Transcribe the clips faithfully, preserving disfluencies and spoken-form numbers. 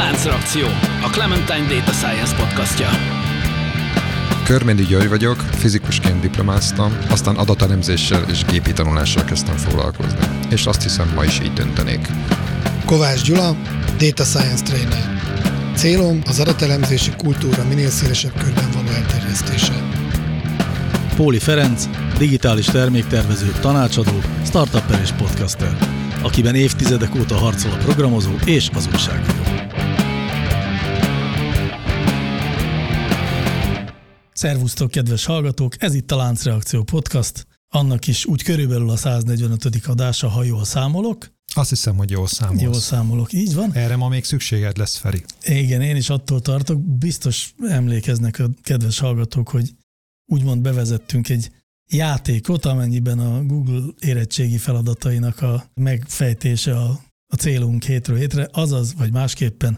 Láncreakció, a Clementine Data Science podcastja. Körméndi György vagyok, fizikusként diplomáztam, aztán adatelemzéssel és gépi tanulással kezdtem foglalkozni. És azt hiszem, ma is így döntenék. Kovács Gyula, Data Science Trainer. Célom az adatelemzési kultúra minél szélesebb körben való elterjesztése. Póli Ferenc, digitális terméktervező, tanácsadó, startupper és podcaster, akiben évtizedek óta harcol a programozó és az újságíró. Szervusztok, kedves hallgatók! Ez itt a Láncreakció podcast, annak is úgy körülbelül a száznegyvenötödik adása, ha jól számolok. Azt hiszem, hogy jól számolsz. Jól számolok, így van. Erre ma még szükséged lesz, Feri. Igen, én is attól tartok. Biztos emlékeznek a kedves hallgatók, hogy úgymond bevezettünk egy játékot, amennyiben a Google érettségi feladatainak a megfejtése a, a célunk hétről hétre, azaz, vagy másképpen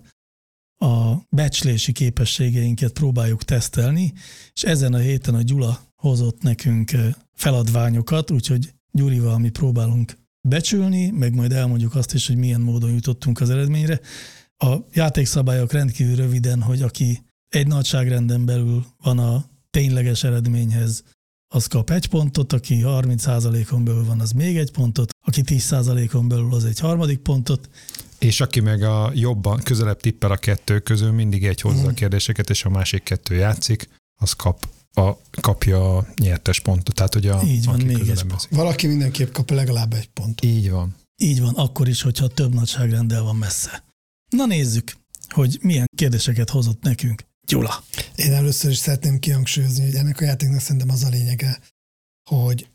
a becslési képességeinket próbáljuk tesztelni, és ezen a héten a Gyula hozott nekünk feladványokat, úgyhogy Gyurival mi próbálunk becsülni, meg majd elmondjuk azt is, hogy milyen módon jutottunk az eredményre. A játékszabályok rendkívül röviden, hogy aki egy nagyságrenden belül van a tényleges eredményhez, az kap egy pontot, aki harminc százalékon belül van, az még egy pontot, aki tíz százalékon belül, az egy harmadik pontot. És aki meg a jobban, közelebb tippel a kettő közül, mindig egy hozza a kérdéseket, és a másik kettő játszik, az kap a, kapja a nyertes pontot. Tehát, hogy a, így van, még egy pont. Valaki mindenképp kap legalább egy pontot. Így van. Így van, akkor is, hogyha több nagyságrenddel van messze. Na nézzük, hogy milyen kérdéseket hozott nekünk Gyula. Én először is szeretném kihangsúlyozni, hogy ennek a játéknak szerintem az a lényege, hogy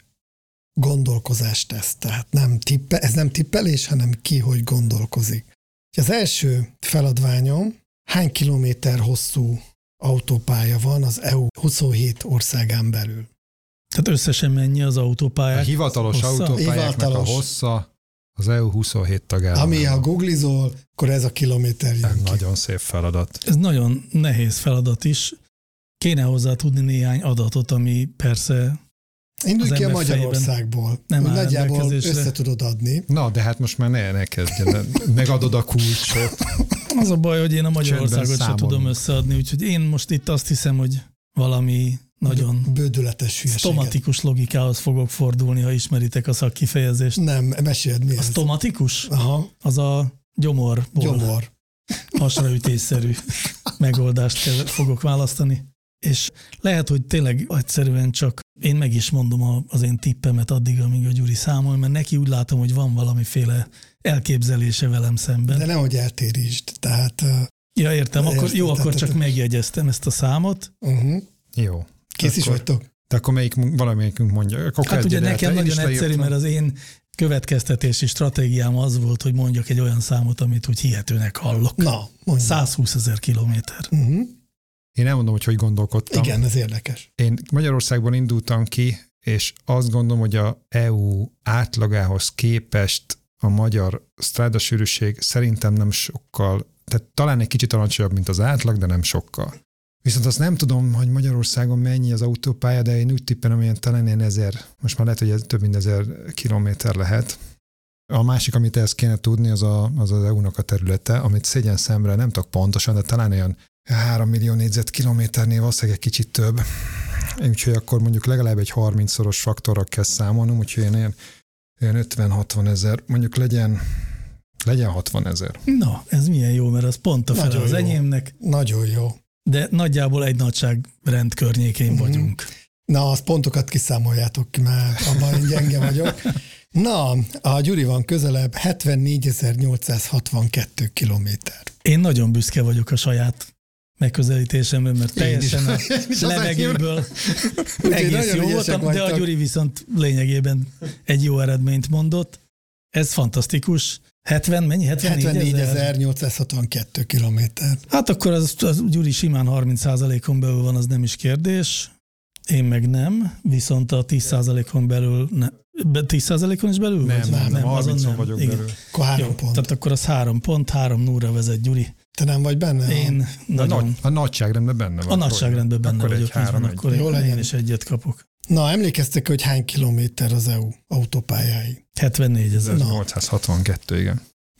gondolkozásteszt, tehát nem tippe, ez nem tippelés, hanem ki, hogy gondolkozik. Az első feladványom, hány kilométer hosszú autópálya van az é u huszonhét országán belül? Tehát összesen mennyi az autópályák? A hivatalos hossza? autópályáknak Hivatalos. a hossza az é u huszonhét tagállam. Ami, ha googlizol, akkor ez a kilométer jön ki. Nagyon szép feladat. Ez nagyon nehéz feladat is. Kéne hozzá tudni néhány adatot, ami persze Indulj az ki a ember Magyarországból, nem úgy áll nagyjából rendelkezésre. össze tudod adni. Na, de hát most már ne, ne kezdjen, megadod a kulcsot. az a baj, hogy én a Magyarországot sem számolunk. tudom összeadni, úgyhogy én most itt azt hiszem, hogy valami nagyon Bődületes hülyeséget. stomatikus logikához fogok fordulni, ha ismeritek a szakkifejezést. Nem, meséld mi A ez. stomatikus? Aha, Az a gyomorból gyomor. hasraütésszerű megoldást kell, fogok választani. És lehet, hogy tényleg egyszerűen csak én meg is mondom a, az én tippemet addig, amíg a Gyuri számol, mert neki úgy látom, hogy van valamiféle elképzelése velem szemben. De nehogy eltérítsd, tehát... Ja, értem, akkor, Értem, jó, akkor tehát- csak megjegyeztem ezt a számot. Uh-huh. Jó. Kész is Akkor- vagytok? De akkor melyik, valamelyikünk mondja. Akkor Hát ugye kezdjed el. nekem Én is nagyon egyszerű, leírtam. mert az én következtetési stratégiám az volt, hogy mondjak egy olyan számot, amit úgy hihetőnek hallok. Na, mondj. százhúszezer kilométer. Uh-huh. Én elmondom, hogy hogy gondolkodtam. Igen, ez érdekes. Én Magyarországban indultam ki, és azt gondolom, hogy a é u átlagához képest a magyar strádasűrűség szerintem nem sokkal, tehát talán egy kicsit alacsonyabb, mint az átlag, de nem sokkal. Viszont azt nem tudom, hogy Magyarországon mennyi az autópálya, de én úgy tippelem, hogy ilyen talán ilyen ezer, most már lehet, hogy ez több mint ezer kilométer lehet. A másik, amit ehhez kéne tudni, az a, az, az é u-nak a területe, amit szégyen szemre nem tudok pontosan, de talán olyan három millió négyzetkilométernél valószínűleg egy kicsit több. Úgyhogy akkor mondjuk legalább egy harmincszoros faktorral kell számolnom, úgyhogy ilyen, ilyen, ilyen ötven-hatvan ezer, mondjuk legyen, legyen hatvan ezer. Na, ez milyen jó, mert az pont a fele Nagyon az jó. enyémnek, Nagyon jó. de nagyjából egy nagyságrend környékén Mhm. vagyunk. Na, az pontokat kiszámoljátok ki, mert abban én gyenge vagyok. Na, a Gyuri van közelebb, hetvennégyezer-nyolcszázhatvankettő kilométer. Én nagyon büszke vagyok a saját megközelítésemre, mert teljesen a is az levegőből egész nagyon jó ügyesek voltam, de a vagytok. Gyuri viszont lényegében egy jó eredményt mondott. Ez fantasztikus. hetven, mennyi? hetvennégyezer-nyolcszázhatvankettő kilométer. Hát akkor az, az Gyuri simán harminc százalékon belül van, az nem is kérdés. Én meg nem, viszont a tíz százalékon belül, ne, be- tíz százalékon is belül? Nem, vagy? nem, nem, azon harmincon vagyok Igen. belül. Akkor három Jó, pont. tehát akkor az három pont, három nullra vezet Gyuri. Te nem vagy benne? Én A, nagyon... nagy, a nagyságrendben benne van. A nagyságrendben benne akkor vagyok, egy így van, három, akkor egy. Jó én, legyen. én is egyet kapok. Na, emlékeztek, hogy hány kilométer az é u autópályái? hetvennégy ezer. Na. nyolcszázhatvankettő, igen.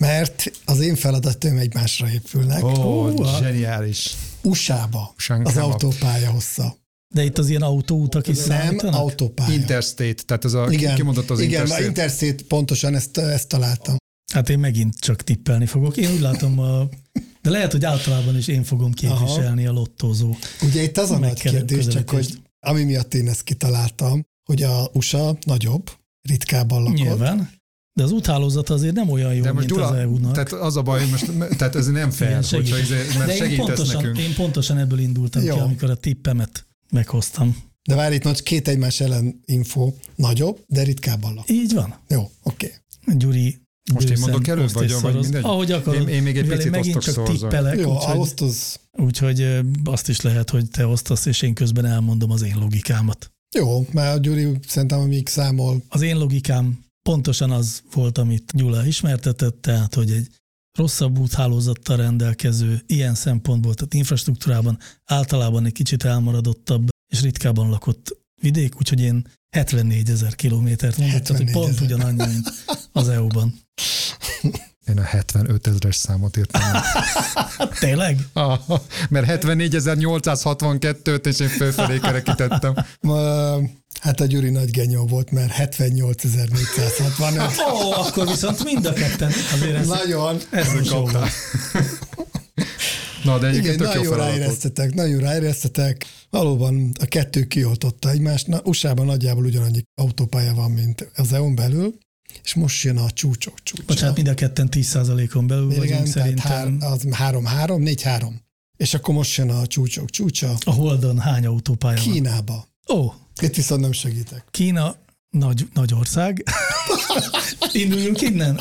Mert az én feladatom egymásra épülnek. Ó, Ó, oh, zseniális. u es á-ba Usán az kebab. autópálya hossza. De itt az ilyen autóutak is Nem, számítanak? autópálya. Interstate, tehát ez a, Igen, kimondott az igen, Interstate. a Interstate pontosan ezt, ezt találtam. Hát én megint csak tippelni fogok. Én úgy látom, a... de lehet, hogy általában is én fogom képviselni Aha. a lottózó. Ugye itt az a nagy kérdés, csak hogy ami miatt én ezt kitaláltam, hogy a u es á nagyobb, ritkábban lakott. Nyilván, de az úthálózat azért nem olyan jó, de most mint Gyula, az é u-nak. Tehát az a baj, most, tehát ez nem fair, Igen, hogyha segít. izé, mert de én segítesz pontosan, nekünk. én pontosan ebből indultam Jó. ki, amikor a tippemet meghoztam. De várj, itt most két egymás ellen info, nagyobb, de ritkábban lakott. Így van. Jó, oké. Gyuri Most én bőszen mondok előbb, oszt és vagy, vagy szoroz. mindegy? Ahogy akarod. Én, én még egy mivel picit én megint osztok csak szorzol. tippelek, Jó, úgyhogy, osztoz. úgyhogy ö, azt is lehet, hogy te osztasz, és én közben elmondom az én logikámat. Jó, mert a Gyuri szerintem, amíg számol, Az én logikám pontosan az volt, amit Gyula ismertetett, tehát, hogy egy rosszabb úthálózattal rendelkező, ilyen szempontból, tehát infrastruktúrában általában egy kicsit elmaradottabb és ritkában lakott vidék, úgyhogy én hetvennégyezer kilométert mondott, tehát hogy pont ugyanannyi, mint az é u-ban. Én a hetvenöt ezres számot írtam. Tényleg? Ah, mert hetvennégyezer-nyolcszázhatvankettőt és én fölfelé kerekítettem. ma, hát a Gyuri nagy genyó volt, mert hetvennyolcezer-négyszázhatvanöt. Ó, akkor viszont mind a ketten. Azért ez, Nagyon. ez is jó volt. Na, de egyébként Igen, tök jó nagyon feladat volt. ráéreztetek, nagyon ráéreztetek. Valóban a kettő kioltotta egymást. Na, u es á-ban nagyjából ugyanannyi autópálya van, mint az é u-n belül, és most jön a csúcsok csúcsa. Bocsánat, mind a ketten tíz százalékon belül vagyunk Igen, tehát szerintem. hár, az három-három, négy-három. És akkor most jön a csúcsok csúcsa A Holdon hány autópálya van? Kínába. Ó, Itt viszont nem segítek. Kína nagy, nagy ország. Induljunk innen.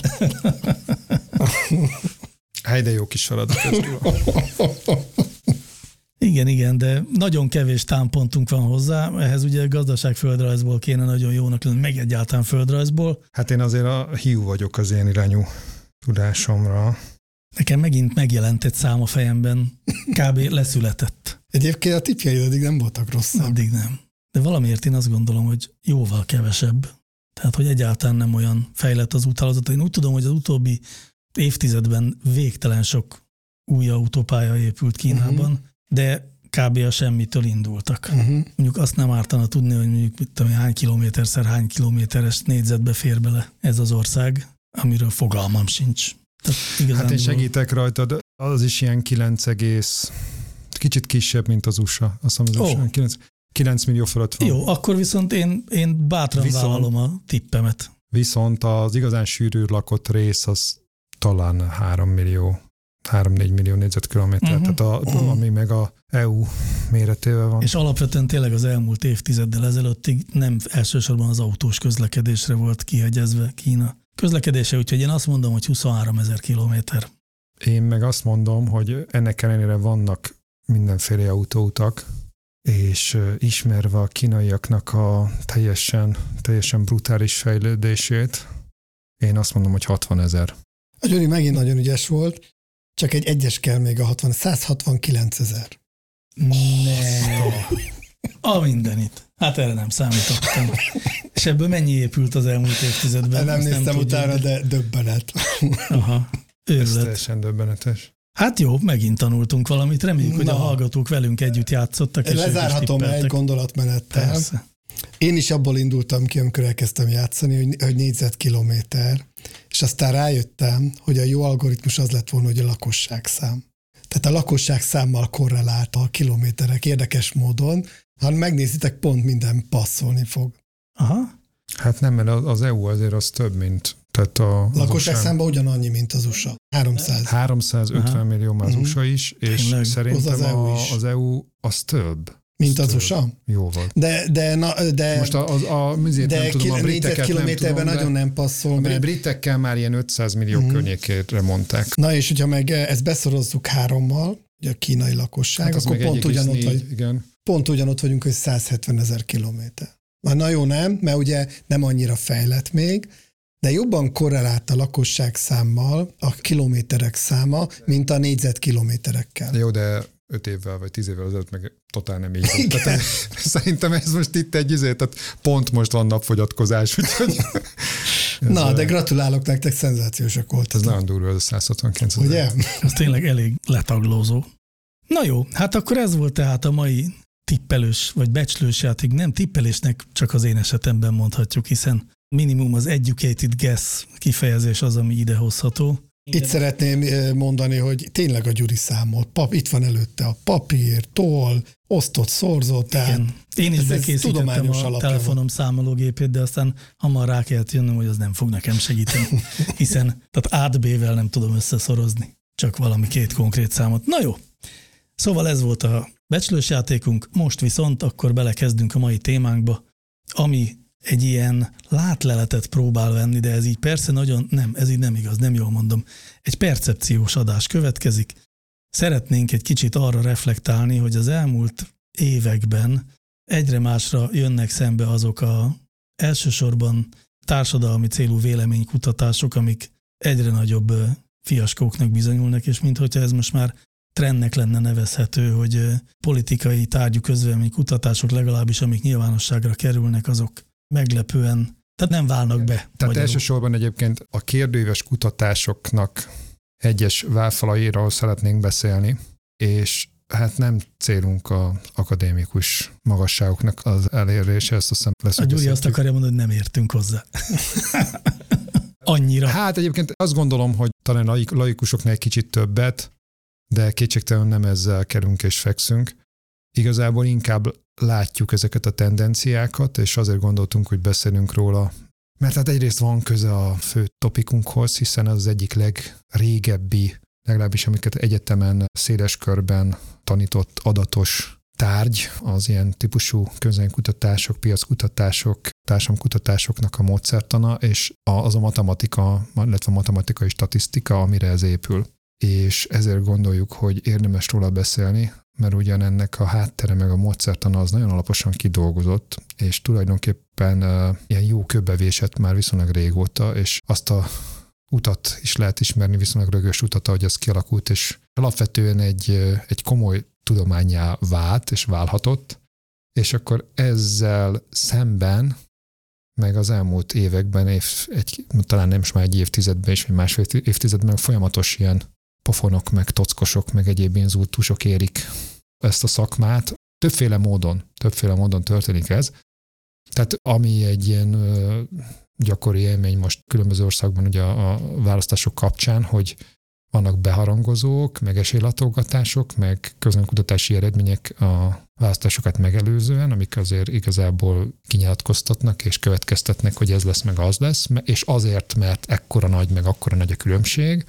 Hely, de jó kis feladat ez. Igen, igen, de nagyon kevés támpontunk van hozzá, ehhez ugye gazdaságföldrajzból kéne nagyon jónak lenni, meg egyáltalán földrajzból. Hát én azért a hiú vagyok az ilyen irányú tudásomra. Nekem megint megjelent egy szám a fejemben, kb. Leszületett. Egyébként a tippjeid eddig nem voltak rosszak. Addig nem. De valamiért én azt gondolom, hogy jóval kevesebb. Tehát, hogy egyáltalán nem olyan fejlett az úthálózat. Én úgy tudom, hogy az utóbbi évtizedben végtelen sok új autópálya épült Kínában, uh-huh. de kb. A semmitől indultak. Uh-huh. Mondjuk azt nem ártana tudni, hogy mondjuk mit tudom, hány kilométerszer hány kilométeres négyzetbe fér bele ez az ország, amiről fogalmam sincs. Tehát Hát én segítek rajtad, az is ilyen kilenc egész, kicsit kisebb, mint az u es á. Azt mondom, az Ó. kilenc, kilenc millió fölött van. Jó, akkor viszont én, én bátran Viszont- vállalom a tippemet. Viszont az igazán sűrű lakott rész az talán három millió, három-négy millió négyzetkilométer, Mhm. tehát a, ami meg a é u méretével van. És alapvetően tényleg az elmúlt évtizeddel ezelőttig nem elsősorban az autós közlekedésre volt kihegyezve Kína közlekedése, úgyhogy én azt mondom, hogy huszonhárom ezer kilométer. Én meg azt mondom, hogy ennek ellenére vannak mindenféle autóutak, és ö, ismerve a kínaiaknak a teljesen, teljesen brutális fejlődését, én azt mondom, hogy hatvanezer. A Gyuri megint nagyon ügyes volt, csak egy egyes kell még a hatvan, száz hatvankilenc ezer. Ne. A mindenit. Hát erre nem számítottam. És ebből mennyi épült az elmúlt évtizedben? Nem Azt néztem tudjuk. utána, de döbbenet. Aha. Ez Őrület. teljesen döbbenetes. Hát jó, megint tanultunk valamit. Reméljük, hogy Na. a hallgatók velünk együtt játszottak. És ők is Lezárhatom egy tippeltek. gondolatmenettel. Persze. Én is abból indultam ki, amikor elkezdtem játszani, hogy, hogy négyzetkilométer, és aztán rájöttem, hogy a jó algoritmus az lett volna, hogy a lakosságszám. Tehát a lakosságszámmal korrelált a kilométerek érdekes módon, ha megnézitek, pont minden passzolni fog. Aha. Hát nem, mert az é u azért az több, mint tehát a az Lakosságszámban ugyanannyi, mint az u es á. háromszáz. háromszázötven Aha. millió már az Mhm. u es á is, és Tényleg. szerintem Az az é u a, is. az é u az több. Mint az több. u es á? Jó volt. De, de, na, de, Most a, az, a, mizét de nem tudom, a ki- briteket nem négyzetkilométerben tudom, nagyon de nem passzol, a mert britekkel már ilyen ötszáz millió Mhm. környékére mondták. na és hogyha meg ezt beszorozzuk hárommal, ugye a kínai lakosság, Hát az akkor meg pont egy egész ugyanott, négy, vagy, igen. pont ugyanott vagyunk, hogy száz hetven ezer kilométer. Na, na jó, nem, mert ugye nem annyira fejlett még, de jobban korrelált a lakosság számmal a kilométerek száma, mint a négyzetkilométerekkel. Jó, de öt évvel vagy tíz évvel ezelőtt meg totál nem így volt. Igen. Tehát szerintem ez most itt egy izé, tehát pont most van napfogyatkozás, úgyhogy Na, de gratulálok nektek, szenzációsak volt. Ez nagyon durva, ez a száz hatvankilenc. Ugye? Ez tényleg elég letaglózó. Na jó, hát akkor ez volt tehát a mai tippelős vagy becslős játék. Nem tippelésnek csak az én esetemben mondhatjuk, hiszen minimum az educated guess kifejezés az, ami idehozható. Itt szeretném mondani, hogy tényleg a Gyuri számolt. Pap, itt van előtte a papír, toll, osztott, szorzott. Tehát igen. Én is ez, bekészítettem ez a telefonom számológépét, de aztán hamar rá kellett jönnöm, hogy az nem fog nekem segíteni, hiszen tehát A-t B-vel nem tudom összeszorozni, csak valami két konkrét számot. Na jó, szóval ez volt a becslős játékunk, most viszont akkor belekezdünk a mai témánkba, ami egy ilyen látleletet próbál venni, de ez így persze nagyon, nem, ez így nem igaz, nem jól mondom. Egy percepciós adás következik. Szeretnénk egy kicsit arra reflektálni, hogy az elmúlt években egyre másra jönnek szembe azok a elsősorban társadalmi célú véleménykutatások, amik egyre nagyobb fiaskóknak bizonyulnak, és minthogyha ez most már trendnek lenne nevezhető, hogy politikai tárgyú közvéleménykutatások legalábbis, amik nyilvánosságra kerülnek, azok meglepően, tehát nem válnak be. Tehát magyarul. Elsősorban egyébként a kérdőíves kutatásoknak egyes válfalairól szeretnénk beszélni, és hát nem célunk a akadémikus magasságoknak az elérése, ezt azt hiszem lesz. A Gyuri azt akarja mondani, hogy nem értünk hozzá. Annyira. Hát egyébként azt gondolom, hogy talán a laikusoknál egy kicsit többet, de kétségtelenül nem ezzel kerünk és fekszünk. Igazából inkább látjuk ezeket a tendenciákat, és azért gondoltunk, hogy beszélünk róla, mert hát egyrészt van köze a fő topikunkhoz, hiszen az, az egyik legrégebbi, legalábbis amiket egyetemen széles körben tanított adatos tárgy, az ilyen típusú közvéleménykutatások, piackutatások, társadalomkutatásoknak a módszertana, és az a matematika, illetve a matematikai statisztika, amire ez épül. És ezért gondoljuk, hogy érdemes róla beszélni, mert ugyan ennek a háttere meg a módszertana az nagyon alaposan kidolgozott, és tulajdonképpen uh, ilyen jó köbbevésett már viszonylag régóta, és azt a utat is lehet ismerni, viszonylag rögös utat, ahogy ez kialakult, és alapvetően egy, egy komoly tudománnyá vált, és válhatott, és akkor ezzel szemben, meg az elmúlt években, év, egy, talán nem is már egy évtizedben is, vagy másfél évtizedben folyamatos ilyen pofonok, meg tockosok, meg egyéb inzultusok érik ezt a szakmát. Többféle módon, többféle módon történik ez. Tehát ami egy ilyen ö, gyakori élmény most különböző országban ugye a, a választások kapcsán, hogy vannak beharangozók, meg esélylátogatások, meg közvéleménykutatási eredmények a választásokat megelőzően, amik azért igazából kinyilatkoztatnak és következtetnek, hogy ez lesz, meg az lesz, és azért, mert ekkora nagy, meg akkora nagy a különbség,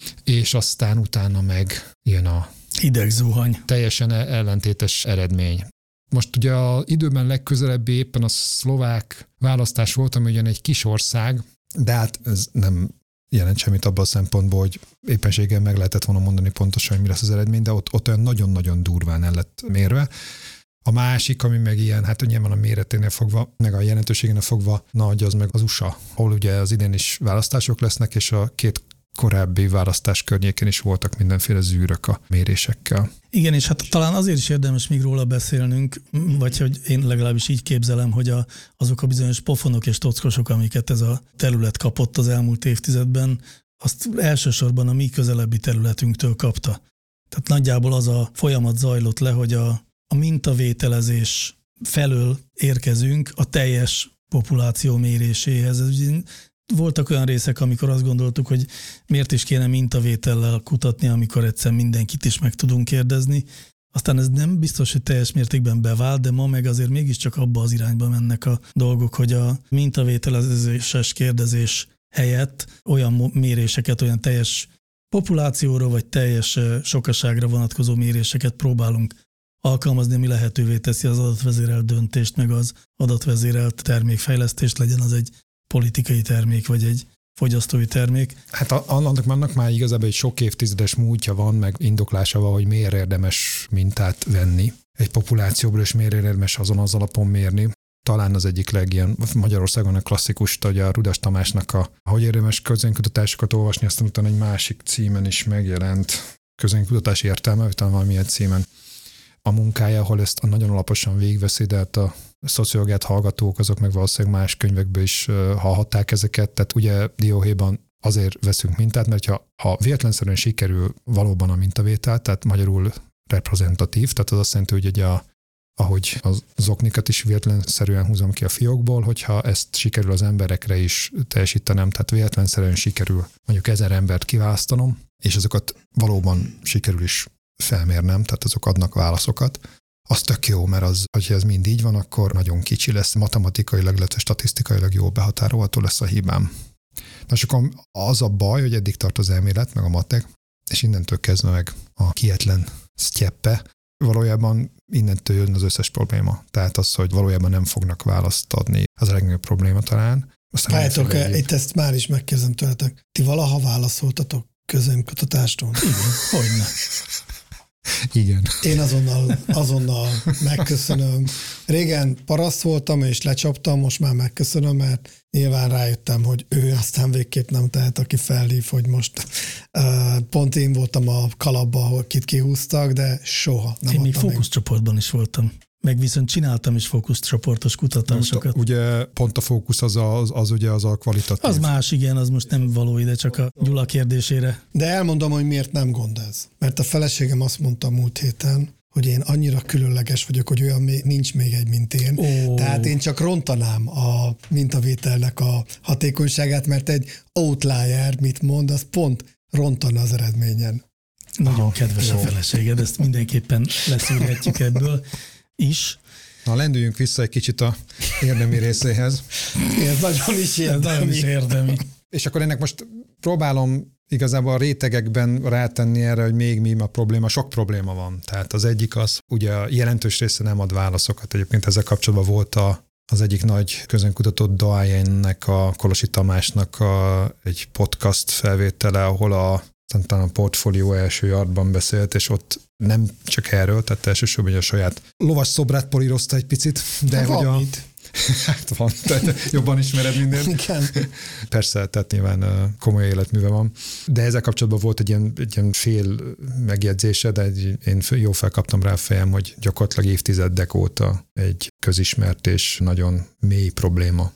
és aztán utána meg jön a hidegzuhany. Teljesen ellentétes eredmény. Most ugye az időben legközelebbi éppen a szlovák választás volt, ami ugyan egy kis ország, de hát ez nem jelent semmit abban a szempontból, hogy éppenséggel meg lehetett volna mondani pontosan, hogy mi lesz az eredmény, de ott, ott olyan nagyon-nagyon durván el lett mérve. A másik, ami meg ilyen, hát nyilván a méreténél fogva, meg a jelentőségénél fogva nagy, az meg az u es á, ahol ugye az idén is választások lesznek, és a két korábbi választás környékén is voltak mindenféle zűrök a mérésekkel. Igen, és hát talán azért is érdemes még róla beszélnünk, vagy hogy én legalábbis így képzelem, hogy a, azok a bizonyos pofonok és tockosok, amiket ez a terület kapott az elmúlt évtizedben, azt elsősorban a mi közelebbi területünktől kapta. Tehát nagyjából az a folyamat zajlott le, hogy a, a mintavételezés felől érkezünk a teljes populáció méréséhez. Ez voltak olyan részek, amikor azt gondoltuk, hogy miért is kéne mintavétellel kutatni, amikor egyszer mindenkit is meg tudunk kérdezni. Aztán ez nem biztos, hogy teljes mértékben bevált, de ma meg azért mégiscsak abba az irányba mennek a dolgok, hogy a mintavételezéses kérdezés helyett olyan méréseket, olyan teljes populációra vagy teljes sokaságra vonatkozó méréseket próbálunk alkalmazni, ami lehetővé teszi az adatvezérelt döntést, meg az adatvezérelt termékfejlesztést, legyen az egy politikai termék, vagy egy fogyasztói termék. Hát annak, annak már igazából egy sok évtizedes múltja van, meg indoklása van, hogy miért érdemes mintát venni egy populációból, és miért érdemes azon az alapon mérni. Talán az egyik legilyen Magyarországon a klasszikus, hogy a Rudas Tamásnak a hogy érdemes közvéleménykutatásokat olvasni, aztán utána egy másik címen is megjelent közvéleménykutatás értelme, utána valamilyen címen a munkája, ahol ezt nagyon alaposan végigveszi, de hát a szociológiát hallgatók, azok meg valószínűleg más könyvekből is hallhatták ezeket, tehát ugye dióhéjban azért veszünk mintát, mert ha, ha véletlenszerűen sikerül valóban a mintavétel, tehát magyarul reprezentatív, tehát az azt jelenti, hogy ugye a, ahogy az zoknikat is véletlenszerűen húzom ki a fiókból, hogyha ezt sikerül az emberekre is teljesítenem, tehát véletlenszerűen sikerül mondjuk ezer embert kiválasztanom, és azokat valóban sikerül is felmérnem, tehát azok adnak válaszokat, az tök jó, mert az, hogyha ez mind így van, akkor nagyon kicsi lesz, matematikailag, illetve statisztikailag jól behatárolható lesz a hibám. Na és akkor az a baj, hogy eddig tart az elmélet, meg a matek, és innentől kezdve meg a kietlen sztyeppe, valójában innentől jön az összes probléma. Tehát az, hogy valójában nem fognak választ adni, az a legnagyobb probléma talán. Várjátok, itt ezt már is megkérdezem tőletek. Ti valaha válaszoltatok közönkutatástól? Igen, hogyne. Igen. Én azonnal, azonnal megköszönöm. Régen paraszt voltam, és lecsaptam, most már megköszönöm, mert nyilván rájöttem, hogy ő aztán végképp nem tehet, aki felhív, hogy most uh, pont én voltam a kalapba, ahol kit kihúztak, de soha nem Én még adtam fókuszcsoportban is voltam. Meg viszont csináltam is fókuszcsoportos kutatásokat. A, ugye pont a fókusz az, az, az ugye az a kvalitatív. Az más, igen, az most nem való ide, csak a Gyula kérdésére. De elmondom, hogy miért nem gond ez. Mert a feleségem azt mondta múlt héten, hogy én annyira különleges vagyok, hogy olyan még, nincs még egy, mint én. Oh. Tehát én csak rontanám a mintavételnek a hatékonyságát, mert egy outlier, mit mond, az pont rontana az eredményen. Nagyon Aha, kedves jó. a feleséged, ezt mindenképpen leszűrhetjük ebből is. Na, lendüljünk vissza egy kicsit a érdemi részéhez. Ez nagyon is Ez nagyon is érdemi. érdemi. És akkor ennek most próbálom igazából a rétegekben rátenni erre, hogy még mi a probléma. Sok probléma van. Tehát az egyik az, ugye a jelentős része nem ad válaszokat. Egyébként ezzel kapcsolatban volt a, az egyik nagy közönkutató doyennek, a Kolosi Tamásnak a, egy podcast felvétele, ahol a talán a portfólió első yardban beszélt, és ott nem csak erről, tehát elsősorban a saját lovas szobrát polírozta egy picit, de van hogy a... mit. Hát van, tehát jobban ismered mindent. Igen. Persze, tehát nyilván komoly életműve van. De ezzel kapcsolatban volt egy ilyen, egy ilyen fél megjegyzése, de egy, én jó felkaptam rá a fejem, hogy gyakorlatilag évtizedek óta egy közismert és nagyon mély probléma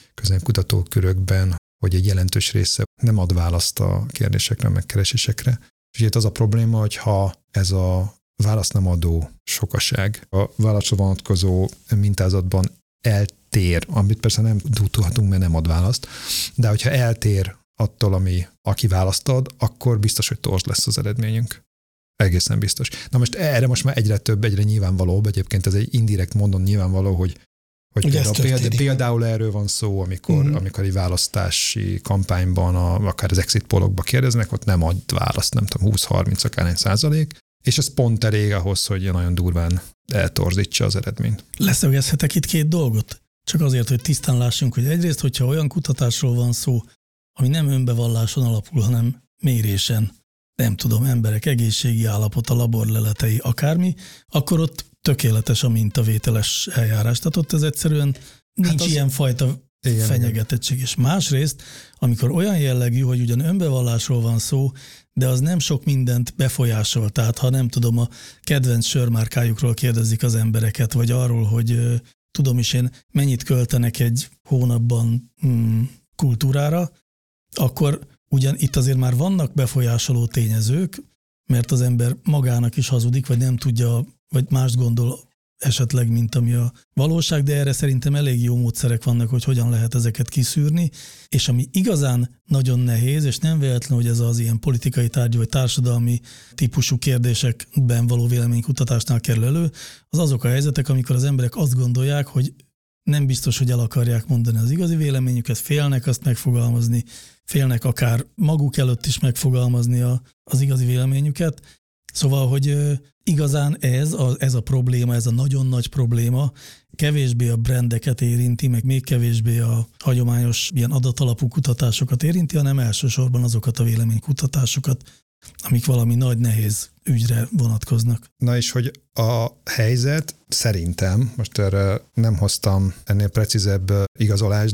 közönkutatókörökben, hogy egy jelentős része nem ad választ a kérdésekre, megkeresésekre. És itt az a probléma, hogy ha ez a választ nem adó sokaság a válaszra vonatkozó mintázatban eltér, amit persze nem tudhatunk, mert nem ad választ, de hogyha eltér attól, ami, aki választ ad, akkor biztos, hogy torz lesz az eredményünk. Egészen biztos. Na most erre most már egyre több, egyre nyilvánvalóbb, egyébként ez egy indirekt módon nyilvánvaló, hogy Hogy például, például, például erről van szó, amikor, uh-huh. amikor egy választási kampányban, a, akár az exit pollokba kérdeznek, ott nem ad választ, nem tudom, húsz-harminc akárhány százalék, és ez pont elég ahhoz, hogy nagyon durván eltorzítsa az eredményt. Leszögezhetek itt két dolgot? Csak azért, hogy tisztán lássunk, hogy egyrészt, hogyha olyan kutatásról van szó, ami nem önbevalláson alapul, hanem mérésen, nem tudom, emberek egészségi állapota, laborleletei, akármi, akkor ott tökéletes a mintavételes eljárás. Tehát ott ez egyszerűen nincs hát az... ilyen fajta igen, fenyegetettség. És másrészt, amikor olyan jellegű, hogy ugyan önbevallásról van szó, de az nem sok mindent befolyásol. Tehát ha nem tudom, a kedvenc sörmárkájukról kérdezik az embereket, vagy arról, hogy tudom is én, mennyit költenek egy hónapban mm, kultúrára, akkor ugyan itt azért már vannak befolyásoló tényezők, mert az ember magának is hazudik, vagy nem tudja, vagy mást gondol esetleg, mint ami a valóság, de erre szerintem elég jó módszerek vannak, hogy hogyan lehet ezeket kiszűrni, és ami igazán nagyon nehéz, és nem véletlen, hogy ez az ilyen politikai tárgyú, vagy társadalmi típusú kérdésekben való véleménykutatásnál kerül elő, az azok a helyzetek, amikor az emberek azt gondolják, hogy nem biztos, hogy el akarják mondani az igazi véleményüket, félnek azt megfogalmazni, félnek akár maguk előtt is megfogalmazni a, az igazi véleményüket. Szóval, hogy igazán ez a, ez a probléma, ez a nagyon nagy probléma kevésbé a brandeket érinti, meg még kevésbé a hagyományos ilyen adatalapú kutatásokat érinti, hanem elsősorban azokat a véleménykutatásokat, amik valami nagy, nehéz ügyre vonatkoznak. Na és hogy a helyzet szerintem, most erre nem hoztam ennél precízebb igazolást, de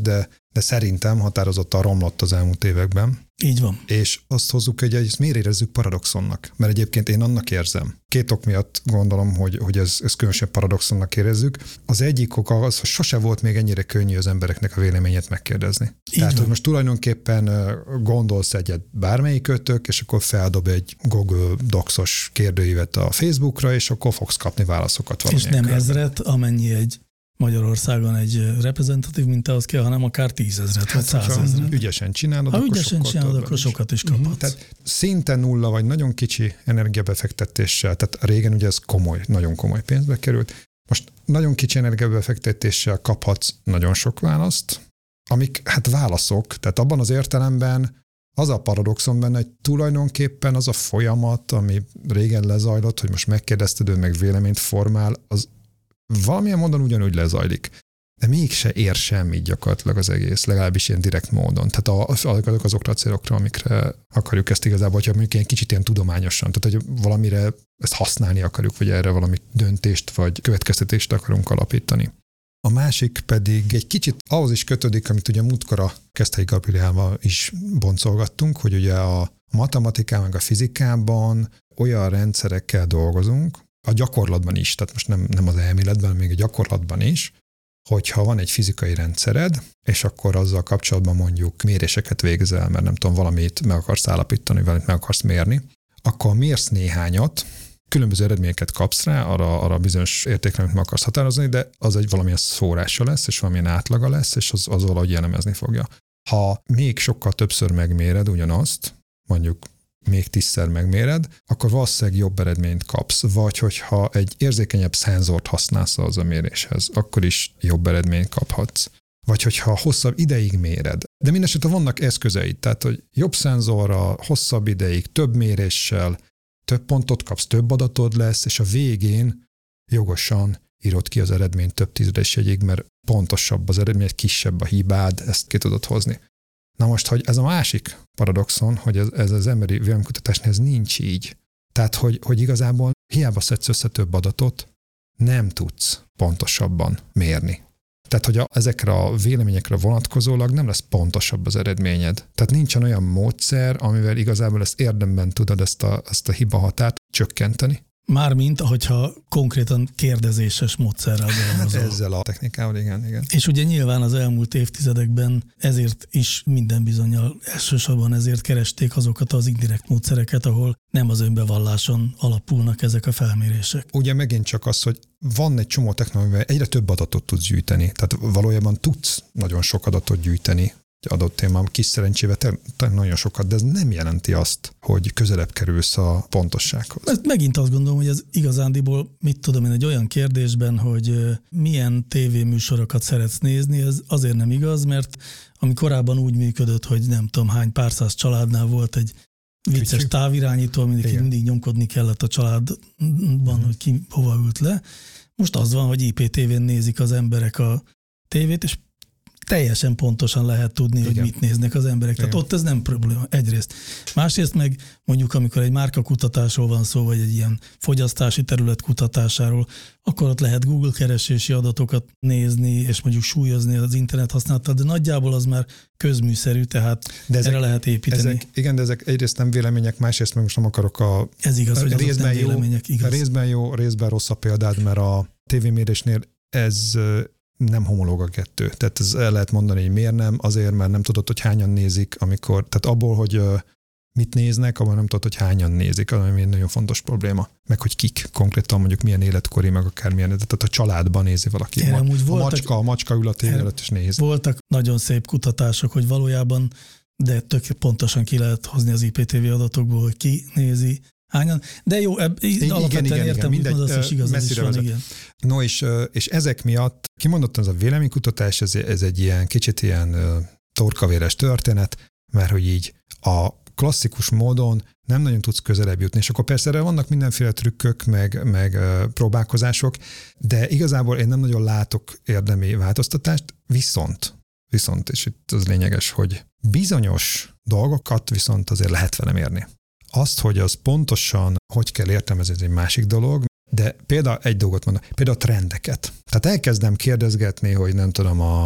de szerintem határozottan romlott az elmúlt években. Így van. És azt hozzuk, hogy ezt miért érezzük paradoxonnak? Mert egyébként én annak érzem. Két ok miatt gondolom, hogy, hogy ez, ez különösen paradoxonnak érezzük. Az egyik ok az, hogy sose volt még ennyire könnyű az embereknek a véleményét megkérdezni. Így Tehát, van. Hogy most tulajdonképpen gondolsz egyet bármelyikötök, és akkor feldob egy Google Docs-os kérdőívet a Facebookra, és akkor fogsz kapni válaszokat valamilyen. És nem körben. ezret, amennyi egy Magyarországon egy reprezentatív mintához kell, hanem akár tízezret, vagy százezret. Ügyesen csinálod, ha akkor ügyesen csinálod, akkor sokat is kaphatsz. Tehát szinte nulla, vagy nagyon kicsi energiabefektetéssel, tehát régen ugye ez komoly, nagyon komoly pénzbe került. Most nagyon kicsi energiabefektetéssel kaphatsz nagyon sok választ, amik hát válaszok, tehát abban az értelemben az a paradoxon benne, hogy tulajdonképpen az a folyamat, ami régen lezajlott, hogy most megkérdezted, ő meg véleményt formál, az valamilyen módon ugyanúgy lezajlik. De mégse ér semmit gyakorlatilag az egész, legalábbis ilyen direkt módon. Tehát azok azokra a célokra, amikre akarjuk ezt igazából, hogyha mondjuk ilyen kicsit ilyen tudományosan, tehát hogy valamire ezt használni akarjuk, vagy erre valami döntést, vagy következtetést akarunk alapítani. A másik pedig egy kicsit ahhoz is kötődik, amit ugye múltkor a Keszthelyi Gabriellával is boncolgattunk, hogy ugye a matematikában, meg a fizikában olyan rendszerekkel dolgozunk, a gyakorlatban is, tehát most nem, nem az elméletben, még a gyakorlatban is, hogyha van egy fizikai rendszered, és akkor azzal kapcsolatban mondjuk méréseket végzel, mert nem tudom, valamit meg akarsz állapítani, valamit meg akarsz mérni, akkor mérsz néhányat, különböző eredményeket kapsz rá, arra, arra bizonyos értékre, amit meg akarsz határozni, de az egy valamilyen szórása lesz, és valamilyen átlaga lesz, és az, az valahogy jellemezni fogja. Ha még sokkal többször megméred ugyanazt, mondjuk még tízszer megméred, akkor valószínűleg jobb eredményt kapsz. Vagy hogyha egy érzékenyebb szenzort használsz az a méréshez, akkor is jobb eredményt kaphatsz. Vagy hogyha hosszabb ideig méred. De mindesetre vannak eszközeid, tehát hogy jobb szenzorra, hosszabb ideig, több méréssel, több pontot kapsz, több adatod lesz, és a végén jogosan írod ki az eredményt több tízezres jegyig, mert pontosabb az eredmény, kisebb a hibád, ezt ki tudod hozni. Na most, hogy ez a másik paradoxon, hogy ez, ez az emberi véleménykutatásnál ez nincs így. Tehát, hogy, hogy igazából hiába szedsz össze több adatot, nem tudsz pontosabban mérni. Tehát, hogy a, ezekre a véleményekre vonatkozólag nem lesz pontosabb az eredményed. Tehát nincsen olyan módszer, amivel igazából ezt érdemben tudod ezt a, ezt a hibahatárt csökkenteni. Mármint, ahogyha konkrétan kérdezéses módszerrel dolgozol. Ezzel a technikával, igen, igen. És ugye nyilván az elmúlt évtizedekben ezért is minden bizonnyal elsősorban ezért keresték azokat az indirekt módszereket, ahol nem az önbevalláson alapulnak ezek a felmérések. Ugye megint csak az, hogy van egy csomó technológia, egyre több adatot tudsz gyűjteni. Tehát valójában tudsz nagyon sok adatot gyűjteni egy adott témában, kis szerencsével te, te nagyon sokat, de ez nem jelenti azt, hogy közelebb kerülsz a pontossághoz. Ezt megint azt gondolom, hogy ez igazándiból, mit tudom én, egy olyan kérdésben, hogy milyen tévéműsorokat szeretsz nézni, ez azért nem igaz, mert ami korábban úgy működött, hogy nem tudom hány pár száz családnál volt egy vicces Kicsi. távirányító, mindig, mindig nyomkodni kellett a családban, uh-huh. hogy ki hova ült le. Most az van, hogy I P T V-n nézik az emberek a tévét, és teljesen pontosan lehet tudni, Igen. hogy mit néznek az emberek. Igen. Tehát ott ez nem probléma, egyrészt. Másrészt meg mondjuk, amikor egy márkakutatásról van szó, vagy egy ilyen fogyasztási terület kutatásáról, akkor ott lehet Google keresési adatokat nézni, és mondjuk súlyozni az internet használatát, de nagyjából az már közműszerű, tehát de ezek, erre lehet építeni. Ezek, igen, de ezek egyrészt nem vélemények, másrészt meg most nem akarok a... Ez igaz, hogy azok nem vélemények, jó, igaz. Részben jó, részben rossz a példád, mert a tévémérésnél ez nem homológ a kettő. Tehát ez el lehet mondani, hogy miért nem, azért, mert nem tudod, hogy hányan nézik, amikor, tehát abból, hogy mit néznek, abban nem tudod, hogy hányan nézik, ami egy nagyon fontos probléma. Meg, hogy kik konkrétan mondjuk milyen életkori, meg akármilyen, tehát a családban nézi valaki. Erre a, voltak, a macska, a macska ül a tévé előtt és nézi. Voltak nagyon szép kutatások, hogy valójában, de tök pontosan ki lehet hozni az I P T V adatokból, hogy ki nézi, hányan. De jó, ebb, igen, alapvetően igen, értem, igen, mindegy, az is igaz, is van, igen. No, és, és ezek miatt kimondottan ez a véleménykutatás, ez, ez egy ilyen kicsit ilyen torkavéres történet, mert hogy így a klasszikus módon nem nagyon tudsz közelebb jutni, és akkor persze erre vannak mindenféle trükkök, meg, meg próbálkozások, de igazából én nem nagyon látok érdemi változtatást, viszont, viszont, és itt az lényeges, hogy bizonyos dolgokat viszont azért lehet vele mérni. Azt, hogy az pontosan hogy kell értelmezni, ez egy másik dolog, de például egy dolgot mondom, például a trendeket. Tehát elkezdem kérdezgetni, hogy nem tudom, a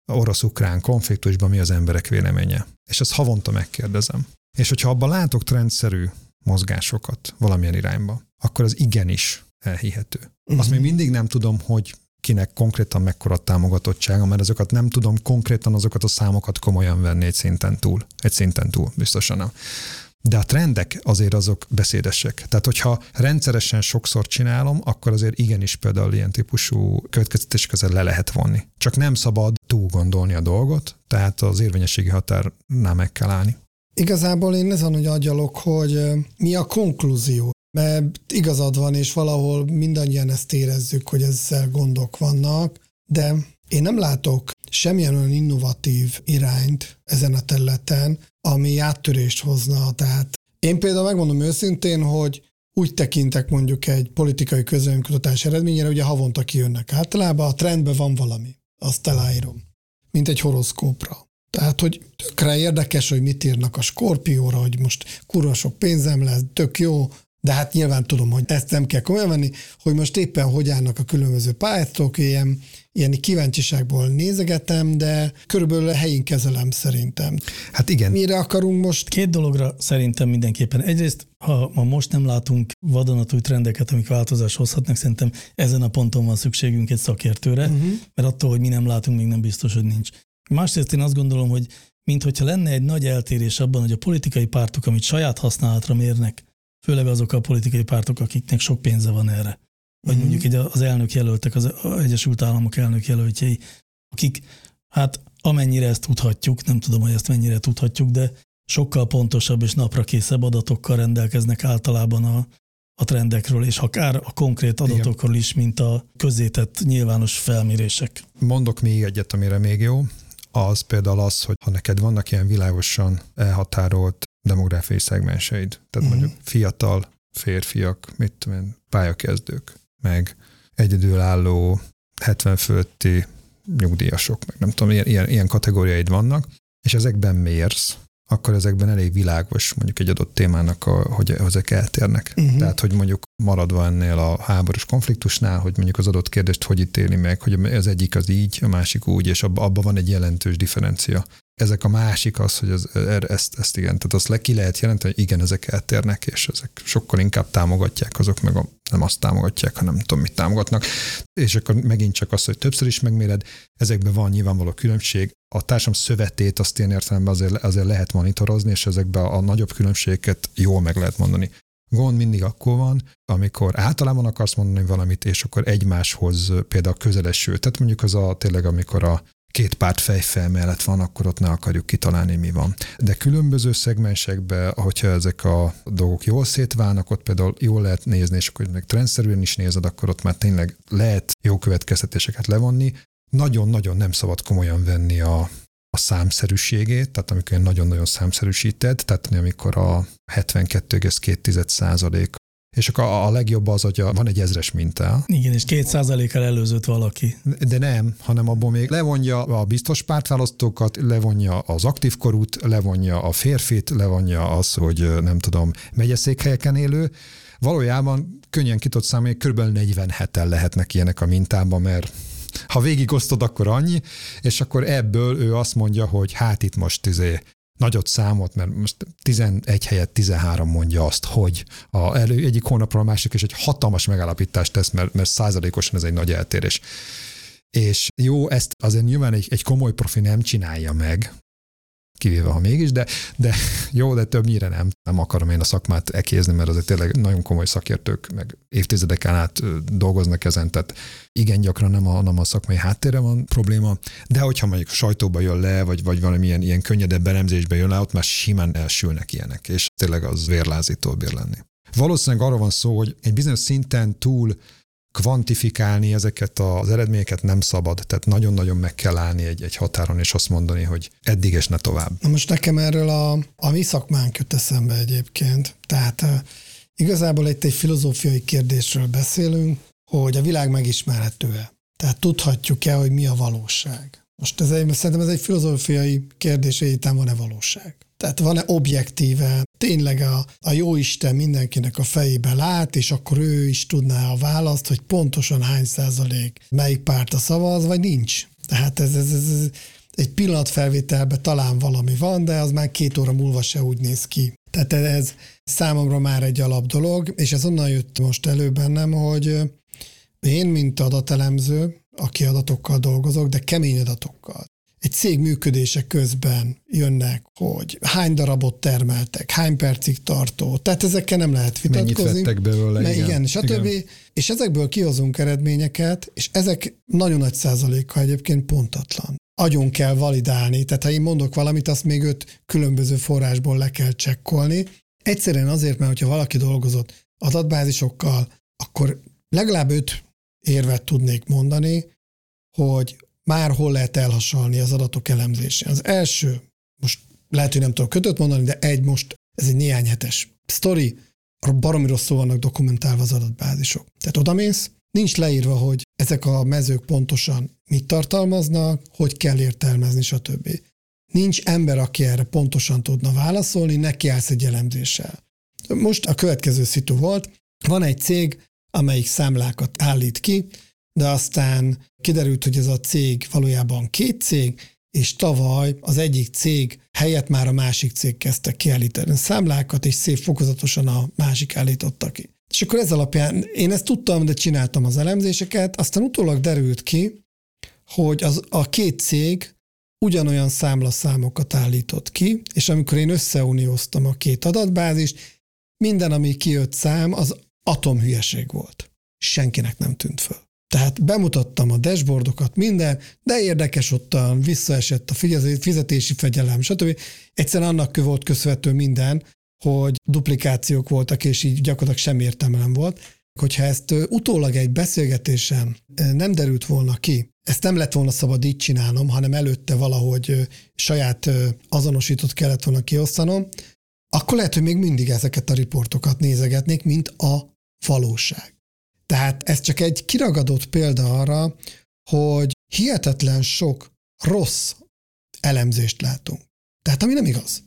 orosz-ukrán konfliktusban mi az emberek véleménye. És ezt havonta megkérdezem. És hogyha abban látok trendszerű mozgásokat valamilyen irányba, akkor az igenis elhihető. Uh-huh. Azt még mindig nem tudom, hogy kinek konkrétan mekkora támogatottsága, mert azokat nem tudom konkrétan azokat a számokat komolyan venni egy szinten túl. Egy szinten túl, biztosan nem. De a trendek azért azok beszédesek. Tehát, hogyha rendszeresen sokszor csinálom, akkor azért igenis például ilyen típusú következtetések azért le lehet vonni. Csak nem szabad túl gondolni a dolgot, tehát az érvényességi határnál meg kell állni. Igazából én ezen, hogy agyalok, hogy mi a konklúzió. Mert igazad van, és valahol mindannyian ezt érezzük, hogy ezzel gondok vannak, de én nem látok semmilyen olyan innovatív irányt ezen a területen, ami áttörést hozna. Tehát én például megmondom őszintén, hogy úgy tekintek mondjuk egy politikai közvéleménykutatás eredményére, ugye havonta kijönnek általában, a trendben van valami, azt eláírom, mint egy horoszkópra. Tehát, hogy tökre érdekes, hogy mit írnak a Skorpióra, hogy most kurva sok pénzem lesz, tök jó, de hát nyilván tudom, hogy ezt nem kell komolyan venni, hogy most éppen hogy állnak a különböző pályázatok, ilyen, ilyen kíváncsiságból nézegetem, de körülbelül helyén kezelem szerintem. Hát igen. Mire akarunk most? Két dologra szerintem mindenképpen. Egyrészt, ha ma most nem látunk vadonatúj trendeket, amik változás hozhatnak, szerintem ezen a ponton van szükségünk egy szakértőre, uh-huh. mert attól, hogy mi nem látunk, még nem biztos, hogy nincs. Másrészt én azt gondolom, hogy minthogyha lenne egy nagy eltérés abban, hogy a politikai pártok, amit saját használatra mérnek, főleg azok a politikai pártok, akiknek sok pénze van erre. Vagy mm-hmm. mondjuk egy az elnök jelöltek, az Egyesült Államok elnök jelöltjei, akik, hát amennyire ezt tudhatjuk, nem tudom, hogy ezt mennyire tudhatjuk, de sokkal pontosabb és naprakészebb adatokkal rendelkeznek általában a, a trendekről, és akár a konkrét adatokról is, mint a közzétett nyilvános felmérések. Mondok még egyet, amire még jó. Az például az, hogy ha neked vannak ilyen világosan elhatárolt demográfiai szegmenseid, tehát uh-huh. mondjuk fiatal férfiak, mit tudom én, pályakezdők, meg egyedülálló hetven fölötti nyugdíjasok, meg nem tudom, ilyen, ilyen, ilyen kategóriáid vannak, és ezekben mérsz, akkor ezekben elég világos mondjuk egy adott témának, a, hogy ezek eltérnek. Uh-huh. Tehát, hogy mondjuk maradva ennél a háborús konfliktusnál, hogy mondjuk az adott kérdést hogy ítéli meg, hogy az egyik az így, a másik úgy, és abban abba van egy jelentős differencia. Ezek a másik az, hogy az, ezt, ezt igen, tehát azt le ki lehet jelenteni, hogy igen, ezek eltérnek, és ezek sokkal inkább támogatják, azok meg a, nem azt támogatják, hanem nem tudom, mit támogatnak. És akkor megint csak az, hogy többször is megméred, ezekben van nyilvánvaló különbség. A társam szövetét azt ilyen értelemben azért, azért lehet monitorozni, és ezekben a nagyobb különbségeket jól meg lehet mondani. Gond mindig akkor van, amikor általában akarsz mondani valamit, és akkor egymáshoz például közeleső. Tehát mondjuk az a tényleg, amikor a két párt fejfel mellett van, akkor ott ne akarjuk kitalálni, mi van. De különböző szegmensekben, hogyha ezek a dolgok jól szétválnak, ott például jól lehet nézni, és akkor meg trendszerűen is nézed, akkor ott már tényleg lehet jó következtetéseket levonni. Nagyon-nagyon nem szabad komolyan venni a, a számszerűségét, tehát amikor nagyon-nagyon számszerűsíted, tehát amikor a hetvenkettő egész két százalék, és akkor a, a legjobb az, hogy a, van egy ezres minta. Igen, és két százalékkal előzött valaki. De nem, hanem abból még levonja a biztos pártválasztókat, levonja az aktív korút, levonja a férfit, levonja az, hogy nem tudom, megyeszékhelyeken élő. Valójában könnyen ki tudod számolni, kb. negyvenheten lehetnek ilyenek a mintában, mert ha végigosztod, akkor annyi, és akkor ebből ő azt mondja, hogy hát itt most izé nagyot számot, mert most tizenegy helyett tizenhárom mondja azt, hogy a elő, egyik hónapról a másik, és egy hatalmas megállapítást tesz, mert, mert százalékosan ez egy nagy eltérés. És jó, ezt azért nyilván egy, egy komoly profi nem csinálja meg, kivéve ha mégis, de, de jó, de többnyire nem. Nem akarom én a szakmát ekézni, mert azért tényleg nagyon komoly szakértők, meg évtizedeken át dolgoznak ezen, tehát igen gyakran nem a, nem a szakmai háttérre van probléma, de hogyha mondjuk sajtóba jön le, vagy, vagy valamilyen ilyen könnyedebb elemzésbe jön le, ott már simán elsülnek ilyenek, és tényleg az vérlázító bír lenni. Valószínűleg arról van szó, hogy egy bizonyos szinten túl kvantifikálni ezeket az eredményeket nem szabad, tehát nagyon-nagyon meg kell állni egy, egy határon, és azt mondani, hogy eddig és ne tovább. Na most nekem erről a, a mi szakmánk jut eszembe egyébként. Tehát uh, igazából itt egy filozófiai kérdésről beszélünk, hogy a világ megismerhető-e. Tehát tudhatjuk-e, hogy mi a valóság. Most ez egy, szerintem ez egy filozófiai kérdés, hogy itt van-e valóság. Tehát van-e objektíve, tényleg a, a jóisten mindenkinek a fejébe lát, és akkor ő is tudná a választ, hogy pontosan hány százalék melyik pártra szavaz, vagy nincs. Tehát ez, ez, ez, egy pillanatfelvételben talán valami van, de az már két óra múlva se úgy néz ki. Tehát ez számomra már egy alap dolog, és ez onnan jött most elő bennem, hogy én, mint adatelemző, aki adatokkal dolgozok, de kemény adatokkal. Egy cég működése közben jönnek, hogy hány darabot termeltek, hány percig tartó, tehát ezekkel nem lehet vitatkozni. Mennyit vettek belőle, igen. Igen, stb. Igen. És ezekből kihozunk eredményeket, és ezek nagyon nagy százaléka egyébként pontatlan. Agyon kell validálni, tehát ha én mondok valamit, azt még öt különböző forrásból le kell csekkolni. Egyszerűen azért, mert hogyha valaki dolgozott adatbázisokkal, akkor legalább öt érvet tudnék mondani, hogy már hol lehet elhasalni az adatok elemzésén. Az első, most lehet, hogy nem tudok kötött mondani, de egy most, ez egy néhány hetes sztori, baromi rosszul vannak dokumentálva az adatbázisok. Tehát odamész, nincs leírva, hogy ezek a mezők pontosan mit tartalmaznak, hogy kell értelmezni, stb. Nincs ember, aki erre pontosan tudna válaszolni, nekiállsz egy elemzéssel. Most a következő szitu volt, van egy cég, amelyik számlákat állít ki, de aztán kiderült, hogy ez a cég valójában két cég, és tavaly az egyik cég helyett már a másik cég kezdte kiállítani a számlákat, és szép fokozatosan a másik állította ki. És akkor ez alapján én ezt tudtam, de csináltam az elemzéseket, aztán utólag derült ki, hogy az, a két cég ugyanolyan számlaszámokat állított ki, és amikor én összeunióztam a két adatbázist, minden, ami kijött szám, az atomhülyeség volt. Senkinek nem tűnt föl. Tehát bemutattam a dashboardokat, minden, de érdekes, ottan visszaesett a fizetési fegyelem, stb. Egyszerűen annak volt köszönhető minden, hogy duplikációk voltak, és így gyakorlatilag semmi értelme nem volt. Hogyha ezt utólag egy beszélgetésen nem derült volna ki, ezt nem lett volna szabad így csinálnom, hanem előtte valahogy saját azonosított kellett volna kiosztanom, akkor lehet, hogy még mindig ezeket a riportokat nézegetnék, mint a valóság. Tehát ez csak egy kiragadott példa arra, hogy hihetetlen sok rossz elemzést látunk. Tehát ami nem igaz.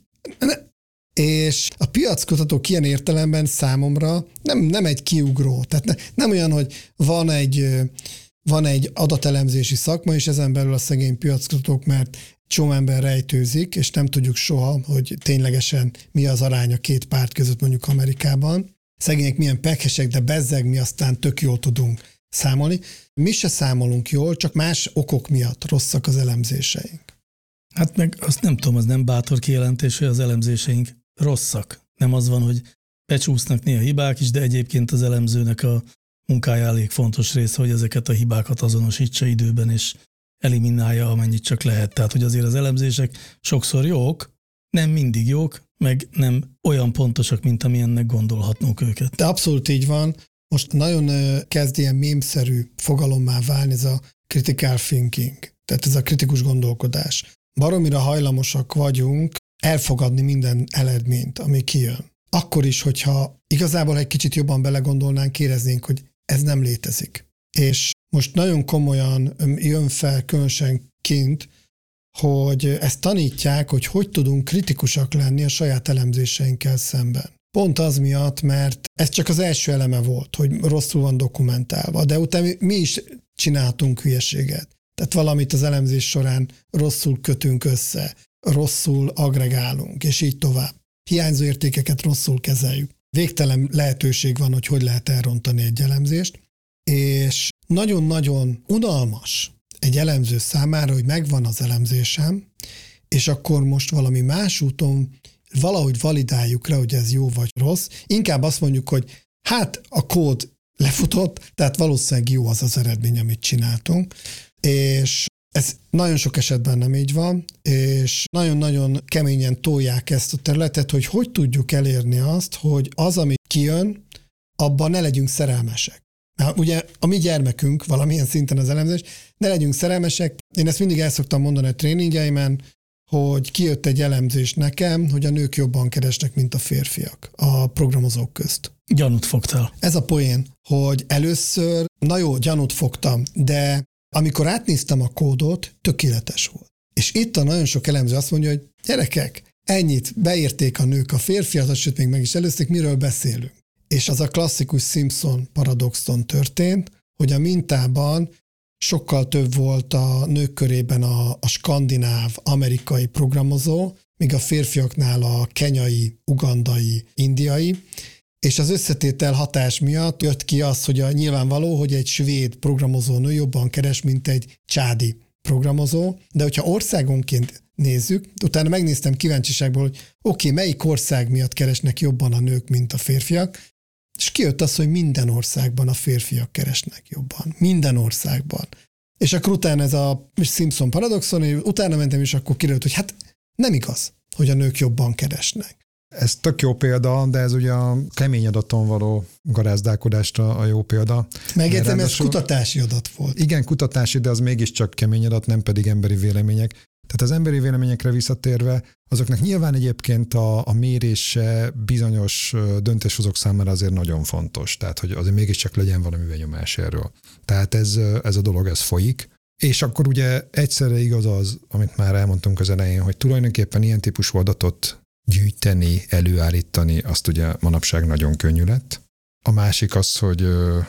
És a piackutatók ilyen értelemben számomra nem, nem egy kiugró. Tehát ne, nem olyan, hogy van egy, van egy adatelemzési szakma, és ezen belül a szegény piackutatók, mert csomó ember rejtőzik, és nem tudjuk soha, hogy ténylegesen mi az arány a két párt között mondjuk Amerikában. Szegények milyen pekhesek, de bezzeg mi aztán tök jól tudunk számolni. Mi se számolunk jól, csak más okok miatt rosszak az elemzéseink. Hát meg azt nem tudom, az nem bátor kijelentés, hogy az elemzéseink rosszak. Nem az van, hogy becsúsznak néha hibák is, de egyébként az elemzőnek a munkája elég fontos része, hogy ezeket a hibákat azonosítsa időben, és eliminálja, amennyit csak lehet. Tehát, hogy azért az elemzések sokszor jók, nem mindig jók, meg nem olyan pontosak, mint amilyennek gondolhatnunk őket. De abszolút így van. Most nagyon kezd ilyen mémszerű fogalommá válni ez a critical thinking, tehát ez a kritikus gondolkodás. Baromira hajlamosak vagyunk elfogadni minden eredményt, ami kijön. Akkor is, hogyha igazából egy kicsit jobban belegondolnánk, éreznénk, hogy ez nem létezik. És most nagyon komolyan jön fel különösen kint, hogy ezt tanítják, hogy hogy tudunk kritikusak lenni a saját elemzéseinkkel szemben. Pont az miatt, mert ez csak az első eleme volt, hogy rosszul van dokumentálva, de utána mi is csináltunk hülyeséget. Tehát valamit az elemzés során rosszul kötünk össze, rosszul agregálunk, és így tovább. Hiányzó értékeket rosszul kezeljük. Végtelen lehetőség van, hogy hogy lehet elrontani egy elemzést, és nagyon-nagyon unalmas egy elemző számára, hogy megvan az elemzésem, és akkor most valami más úton valahogy validáljuk le, hogy ez jó vagy rossz. Inkább azt mondjuk, hogy hát a kód lefutott, tehát valószínűleg jó az az eredmény, amit csináltunk, és ez nagyon sok esetben nem így van, és nagyon-nagyon keményen tolják ezt a területet, hogy hogy tudjuk elérni azt, hogy az, ami kijön, abban ne legyünk szerelmesek. Hát ugye a mi gyermekünk valamilyen szinten az elemzés, ne legyünk szerelmesek. Én ezt mindig el szoktam mondani a tréningeimen, hogy kijött egy elemzés nekem, hogy a nők jobban keresnek, mint a férfiak a programozók közt. Gyanút fogtál. Ez a poén, hogy először, na jó, gyanút fogtam, de amikor átnéztem a kódot, tökéletes volt. És itt a nagyon sok elemző azt mondja, hogy gyerekek, ennyit beérték a nők a férfiat, sőt még meg is előzték, miről beszélünk. És az a klasszikus Simpson paradoxon történt, hogy a mintában sokkal több volt a nők körében a, a skandináv, amerikai programozó, míg a férfiaknál a kenyai, ugandai, indiai, és az összetétel hatás miatt jött ki az, hogy a nyilvánvaló, hogy egy svéd programozó nő jobban keres, mint egy csádi programozó, de hogyha országonként nézzük, utána megnéztem kíváncsiságból, hogy oké, okay, melyik ország miatt keresnek jobban a nők, mint a férfiak, és kijött az, hogy minden országban a férfiak keresnek jobban. Minden országban. És akkor utána ez a Simpson paradoxon, utána mentem, és akkor kiderült, hogy hát nem igaz, hogy a nők jobban keresnek. Ez tök jó példa, de ez ugye a kemény adaton való garázdálkodásra a jó példa. Megértem, ez kutatási adat volt. Igen, kutatási, de az mégiscsak kemény adat, nem pedig emberi vélemények. Tehát az emberi véleményekre visszatérve, azoknak nyilván egyébként a, a mérése bizonyos döntéshozók számára azért nagyon fontos. Tehát, hogy azért mégiscsak legyen valami benyomás erről. Tehát ez, ez a dolog, ez folyik. És akkor ugye egyszerre igaz az, amit már elmondtunk az elején, hogy tulajdonképpen ilyen típusú adatot gyűjteni, előállítani, azt ugye manapság nagyon könnyű lett. A másik az, hogy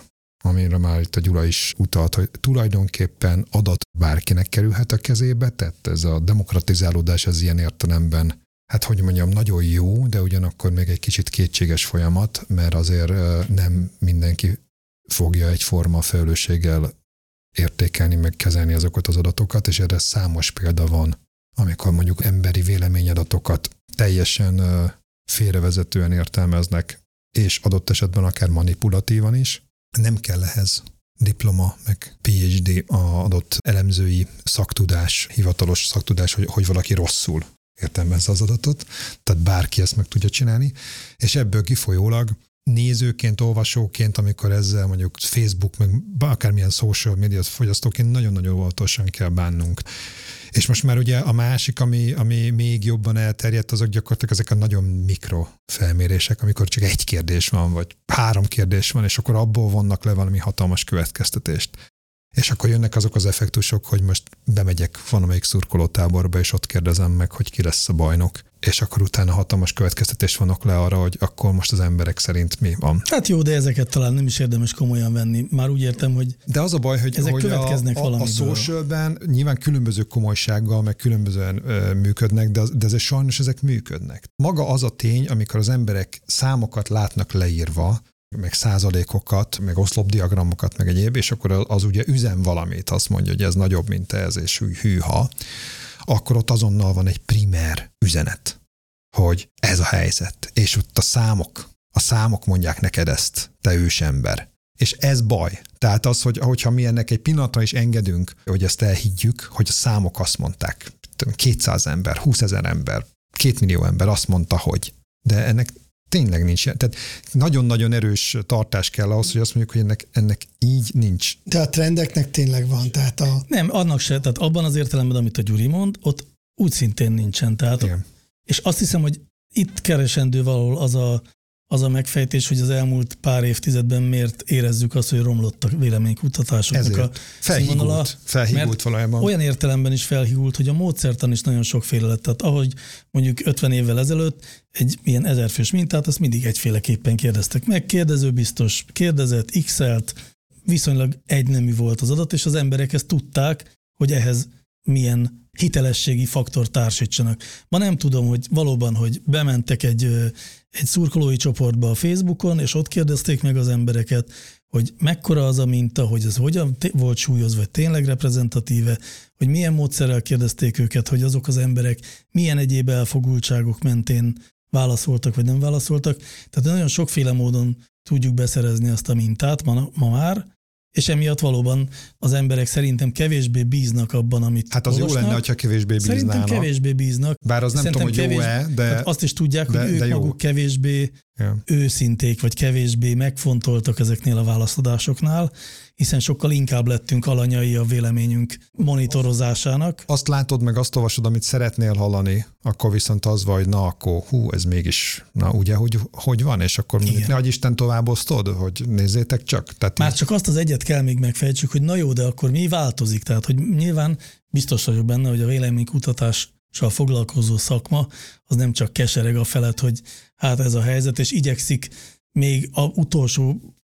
amire már itt a Gyula is utalt, hogy tulajdonképpen adat bárkinek kerülhet a kezébe, tehát ez a demokratizálódás az ilyen értelemben, hát hogy mondjam, nagyon jó, de ugyanakkor még egy kicsit kétséges folyamat, mert azért nem mindenki fogja egyforma felelősséggel értékelni, meg kezelni azokat az adatokat, és erre számos példa van, amikor mondjuk emberi véleményadatokat teljesen félrevezetően értelmeznek, és adott esetben akár manipulatívan is. Nem kell ehhez diploma, meg pé há dé a adott elemzői szaktudás, hivatalos szaktudás, hogy, hogy valaki rosszul értelmezze az adatot, tehát bárki ezt meg tudja csinálni, és ebből kifolyólag nézőként, olvasóként, amikor ezzel mondjuk Facebook, meg akármilyen social media fogyasztóként nagyon-nagyon óvatosan kell bánnunk. És most már ugye a másik, ami, ami még jobban elterjedt, azok gyakorlatilag ezek a nagyon mikro felmérések, amikor csak egy kérdés van, vagy három kérdés van, és akkor abból vonnak le valami hatalmas következtetést. És akkor jönnek azok az effektusok, hogy most bemegyek valamelyik szurkolótáborba, és ott kérdezem meg, hogy ki lesz a bajnok. És akkor utána hatalmas következtetés vannak le arra, hogy akkor most az emberek szerint mi van. Hát jó, de ezeket talán nem is érdemes komolyan venni. Már úgy értem, hogy de az a baj, hogy, ezek hogy következnek a, a, a socialben nyilván különböző komolysággal, meg különbözően ö, működnek, de, de ezek sajnos ezek működnek. Maga az a tény, amikor az emberek számokat látnak leírva, meg százalékokat, meg oszlopdiagramokat, meg egyéb, és akkor az, az ugye üzen valamit, azt mondja, hogy ez nagyobb, mint ez, és hűha, akkor ott azonnal van egy primer üzenet, hogy ez a helyzet, és ott a számok, a számok mondják neked ezt, te ősember. És ez baj. Tehát az, hogy hogyha mi ennek egy pillanatra is engedünk, hogy ezt elhiggyük, hogy a számok azt mondták, kétszáz ember, húszezer ember, két millió ember azt mondta, hogy, de ennek tényleg nincs. Tehát nagyon-nagyon erős tartás kell ahhoz, hogy azt mondjuk, hogy ennek, ennek így nincs. De a trendeknek tényleg van. Tehát a... Nem, annak se. Tehát abban az értelemben, amit a Gyuri mond, ott úgy szintén nincsen. Tehát, és azt hiszem, hogy itt keresendő valahol az a, az a megfejtés, hogy az elmúlt pár évtizedben miért érezzük azt, hogy romlott a véleménykutatásoknak ezért. a színvonala. Felhígult valójában. Olyan értelemben is felhígult, hogy a módszertan is nagyon sokféle lett. Tehát ahogy mondjuk ötven évvel ezelőtt egy ilyen ezerfős mintát, azt mindig egyféleképpen kérdeztek meg. Kérdező biztos kérdezett, x-elt, viszonylag egynemű volt az adat, és az emberek ezt tudták, hogy ehhez milyen hitelességi faktor társítsanak. Ma nem tudom, hogy valóban, hogy bementek egy, egy szurkolói csoportba a Facebookon, és ott kérdezték meg az embereket, hogy mekkora az a minta, hogy ez hogyan volt súlyozva, vagy tényleg reprezentatíve, hogy milyen módszerrel kérdezték őket, hogy azok az emberek milyen egyéb elfogultságok mentén válaszoltak, vagy nem válaszoltak. Tehát nagyon sokféle módon tudjuk beszerezni azt a mintát ma, ma már, és emiatt valóban az emberek szerintem kevésbé bíznak abban, amit hát az olvasnak. Jó lenne, hogyha kevésbé bíznának. Szerintem kevésbé bíznak. Bár az nem tudom, hogy kevés, jó-e, de... Azt is tudják, de, hogy ők maguk kevésbé ja. őszinték, vagy kevésbé megfontoltak ezeknél a válaszadásoknál, hiszen sokkal inkább lettünk alanyai a véleményünk monitorozásának. Azt látod, meg azt olvasod, amit szeretnél hallani, akkor viszont az vagy, na akkor hú, ez mégis, na ugye, hogy, hogy van, és akkor mondjuk, ne adj Isten tovább osztod, hogy nézzétek csak. Tehát Már így... csak azt az egyet kell még megfejtsük, hogy na jó, de akkor mi változik? Tehát, hogy nyilván biztos vagyok benne, hogy a véleménykutatással foglalkozó szakma az nem csak kesereg a felett, hogy hát ez a helyzet, és igyekszik még az utolsó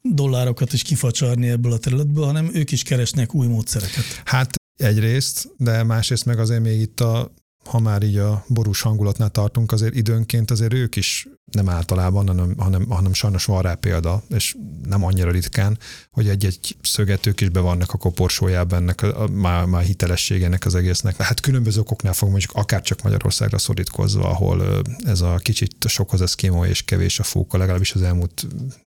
dollárokat is kifacsarni ebből a területből, hanem ők is keresnek új módszereket. Hát egyrészt, de másrészt meg azért még itt a, ha már így a borús hangulatnál tartunk, azért időnként azért ők is nem általában, hanem, hanem, hanem sajnos van rá példa, és nem annyira ritkán, hogy egy-egy szöget ők is bevannak a koporsójában ennek a, a, már, már hitelességének az egésznek. Hát különböző okoknál fog mondjuk akár csak Magyarországra szorítkozva, ahol ez a kicsit sokhoz eszkémó és kevés a fóka, legalábbis az elmúlt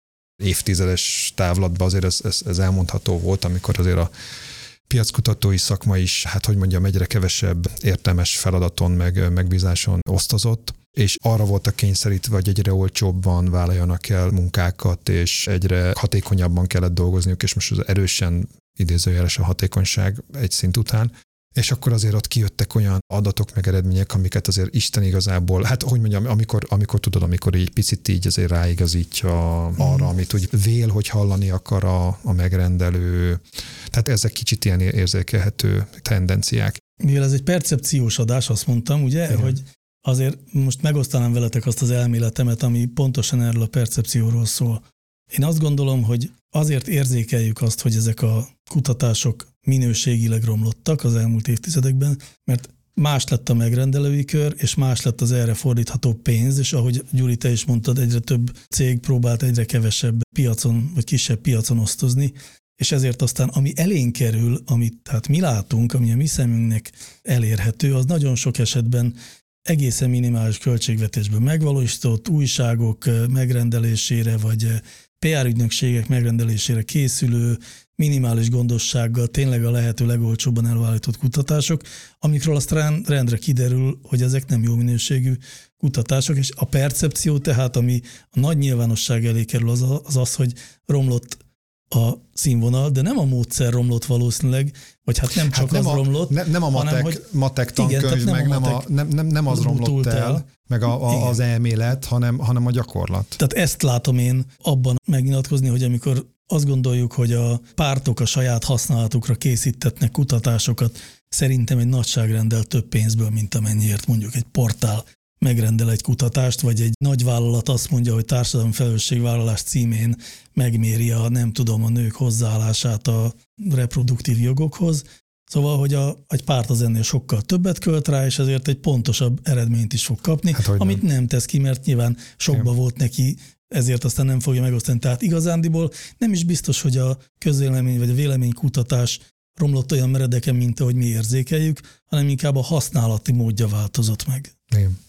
évtizedes távlatban azért ez, ez, ez elmondható volt, amikor azért a piackutatói szakma is, hát hogy mondjam, egyre kevesebb értelmes feladaton, meg megbízáson osztozott, és arra voltak kényszerítve, hogy egyre olcsóbban vállaljanak el munkákat, és egyre hatékonyabban kellett dolgozniuk, és most az erősen idézőjeles a hatékonyság egy szint után. És akkor azért ott kijöttek olyan adatok, meg eredmények, amiket azért Isten igazából, hát hogy mondjam, amikor, amikor tudod, amikor így picit így azért ráigazítja arra, amit úgy vél, hogy hallani akar a, a megrendelő. Tehát ezek kicsit ilyen érzékelhető tendenciák. Mivel ez egy percepciós adás, azt mondtam, ugye, igen, hogy azért most megosztanám veletek azt az elméletemet, ami pontosan erről a percepcióról szól. Én azt gondolom, hogy azért érzékeljük azt, hogy ezek a kutatások minőségileg romlottak az elmúlt évtizedekben, mert más lett a megrendelői kör, és más lett az erre fordítható pénz, és ahogy Gyuri, te is mondtad, egyre több cég próbált egyre kevesebb piacon, vagy kisebb piacon osztozni, és ezért aztán, ami elénk kerül, amit tehát mi látunk, ami a mi szemünknek elérhető, az nagyon sok esetben egészen minimális költségvetésből megvalósított újságok megrendelésére, vagy pé er ügynökségek megrendelésére készülő, minimális gondossággal tényleg a lehető legolcsóbban előállított kutatások, amikről aztán rendre kiderül, hogy ezek nem jó minőségű kutatások, és a percepció tehát, ami a nagy nyilvánosság elé kerül, az az, az hogy romlott a színvonal, de nem a módszer romlott valószínűleg, vagy hát nem csak hát nem az a, romlott, ne, nem a matek, hanem, hogy matek tankönyv, igen, nem meg nem, a, nem, nem, nem az romlott el, el, meg a, a, az elmélet, hanem, hanem a gyakorlat. Tehát ezt látom én abban megnyilatkozni, hogy amikor azt gondoljuk, hogy a pártok a saját használatukra készítetnek kutatásokat, szerintem egy nagyságrendel több pénzből, mint amennyiért mondjuk egy portál megrendel egy kutatást, vagy egy nagyvállalat azt mondja, hogy társadalmi felelősségvállalás címén megméri a, nem tudom, a nők hozzáállását a reproduktív jogokhoz. Szóval, hogy a, egy párt az ennél sokkal többet költ rá, és ezért egy pontosabb eredményt is fog kapni, hát, amit nem. nem tesz ki, mert nyilván sokba Igen. volt neki, ezért aztán nem fogja megosztani. Tehát igazándiból nem is biztos, hogy a közvélemény vagy a véleménykutatás romlott olyan meredeken, mint ahogy mi érzékeljük, hanem inkább a használati módja változott meg. Igen.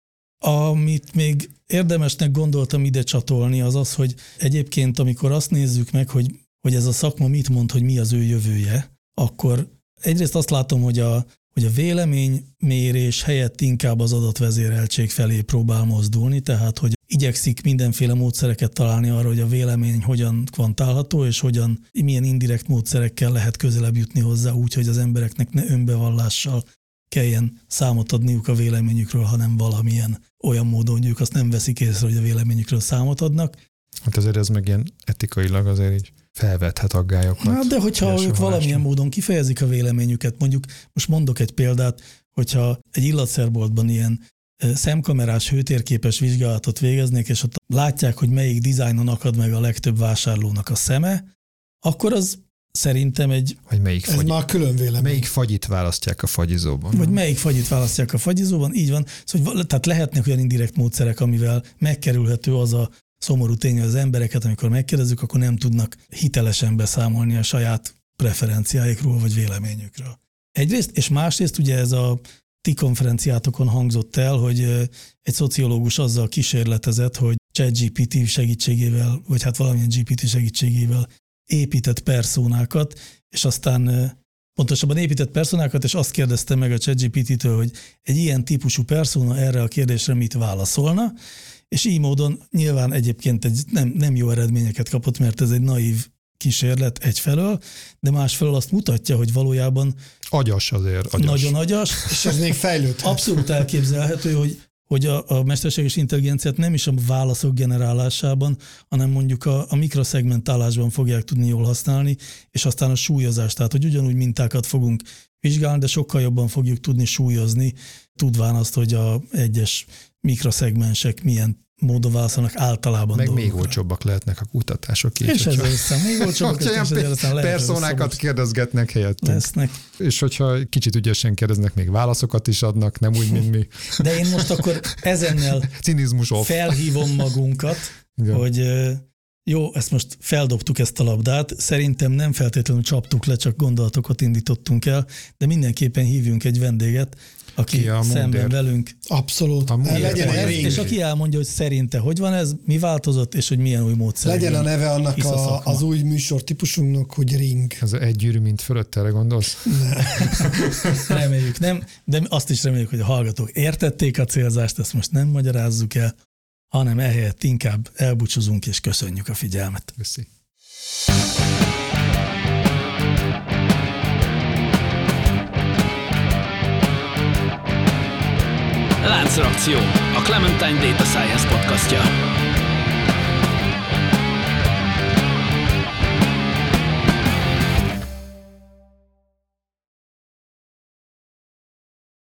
Amit még érdemesnek gondoltam ide csatolni, az az, hogy egyébként, amikor azt nézzük meg, hogy, hogy ez a szakma mit mond, hogy mi az ő jövője, akkor egyrészt azt látom, hogy a, hogy a véleménymérés helyett inkább az adatvezéreltség felé próbál mozdulni, tehát hogy igyekszik mindenféle módszereket találni arra, hogy a vélemény hogyan kvantálható, és hogyan, milyen indirekt módszerekkel lehet közelebb jutni hozzá, úgy, hogy az embereknek ne önbevallással kelljen számot adniuk a véleményükről, hanem valamilyen olyan módon, hogy ők azt nem veszik észre, hogy a véleményükről számot adnak. Hát azért ez meg ilyen etikailag azért így felvethet aggályokat. Hát de hogyha ők valamilyen módon kifejezik a véleményüket, mondjuk most mondok egy példát, hogyha egy illatszerboltban ilyen szemkamerás hőtérképes vizsgálatot végeznék, és ott látják, hogy melyik dizájnon akad meg a legtöbb vásárlónak a szeme, akkor az szerintem egy... Vagy melyik ez fagy... már külön vélemény. Melyik fagyit választják a fagyizóban. Vagy melyik fagyit választják a fagyizóban, így van. Szóval, tehát lehetnek olyan indirekt módszerek, amivel megkerülhető az a szomorú tény, hogy az embereket, amikor megkérdezzük, akkor nem tudnak hitelesen beszámolni a saját preferenciáikról vagy véleményükről. Egyrészt, és másrészt ugye ez a ti konferenciátokon hangzott el, hogy egy szociológus azzal kísérletezett, hogy ChatGPT segítségével, vagy hát valamilyen gé pé té segítségével épített personákat, és aztán pontosabban épített personákat, és azt kérdezte meg a ChatGPT-től, hogy egy ilyen típusú persona erre a kérdésre mit válaszolna, és így módon nyilván egyébként egy nem, nem jó eredményeket kapott, mert ez egy naív kísérlet egyfelől, de másfelől azt mutatja, hogy valójában agyas azért. Agyas. Nagyon agyas. És ez még fejlődhet. Abszolút elképzelhető, hogy, hogy a, a mesterséges intelligenciát nem is a válaszok generálásában, hanem mondjuk a, a mikroszegmentálásban fogják tudni jól használni, és aztán a súlyozás. Tehát, hogy ugyanúgy mintákat fogunk vizsgálni, de sokkal jobban fogjuk tudni súlyozni, tudván azt, hogy a egyes mikroszegmensek milyen módon válaszolnak általában Meg dolgokra. még olcsóbbak lehetnek a kutatások. Így, És ezzel aztán még olcsóbbak, és ezzel aztán lehet personákat kérdezgetnek helyettünk. lesznek. És hogyha kicsit ügyesen kérdeznek, még válaszokat is adnak, nem úgy, mint mi. De én most akkor ezennel Cinizmus off. felhívom magunkat, Igen. hogy jó, ezt most feldobtuk ezt a labdát, szerintem nem feltétlenül csaptuk le, csak gondolatokat indítottunk el, de mindenképpen hívjunk egy vendéget, aki Ki a szemben Munder. velünk. Abszolút. A Munder. Legyen egy Ez, ring. és aki elmondja, hogy szerinte hogy van ez, mi változott, és hogy milyen új módszer. Legyen a neve annak Hisz a a, szakma. az új műsor típusunknak, hogy ring. Ez egy gyűrű, mint fölött, erre gondolsz? Reméljük nem, de azt is reméljük, hogy a hallgatók értették a célzást, ezt most nem magyarázzuk el, hanem ehelyett inkább elbúcsúzunk és köszönjük a figyelmet. Köszi. Láncreakció, a Clementine Data Science podcastja.